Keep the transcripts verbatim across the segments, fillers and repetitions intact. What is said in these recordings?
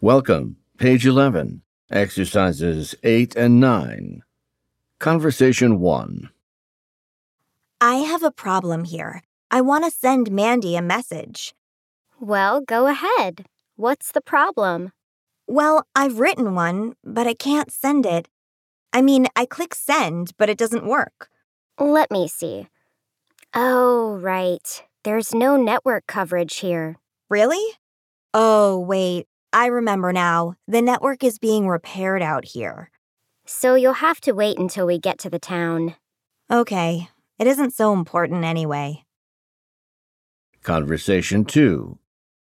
Welcome. Page eleven. Exercises eight and nine. Conversation one. I have a problem here. I want to send Mandy a message. Well, go ahead. What's the problem? Well, I've written one, but I can't send it. I mean, I click send, but it doesn't work. Let me see. Oh, right. There's no network coverage here. Really? Oh, wait. I remember now. The network is being repaired out here. So you'll have to wait until we get to the town. Okay. It isn't so important anyway. Conversation two.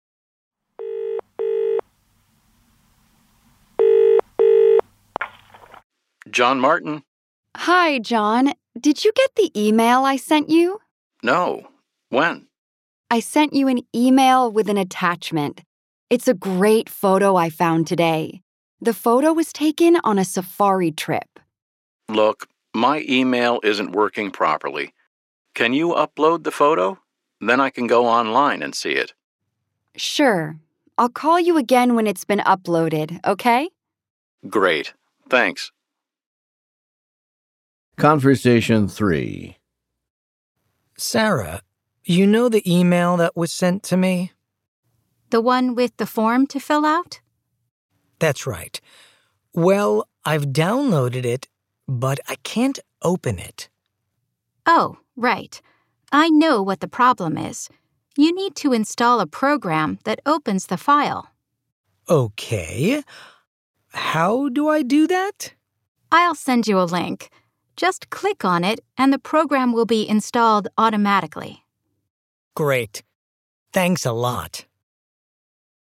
John Martin? Hi, John. Did you get the email I sent you? No. When? I sent you an email with an attachment. It's a great photo I found today. The photo was taken on a safari trip. Look, my email isn't working properly. Can you upload the photo? Then I can go online and see it. Sure. I'll call you again when it's been uploaded, okay? Great. Thanks. Conversation three. Sarah, you know the email that was sent to me? The one with the form to fill out? That's right. Well, I've downloaded it, but I can't open it. Oh, right. I know what the problem is. You need to install a program that opens the file. Okay. How do I do that? I'll send you a link. Just click on it and the program will be installed automatically. Great. Thanks a lot.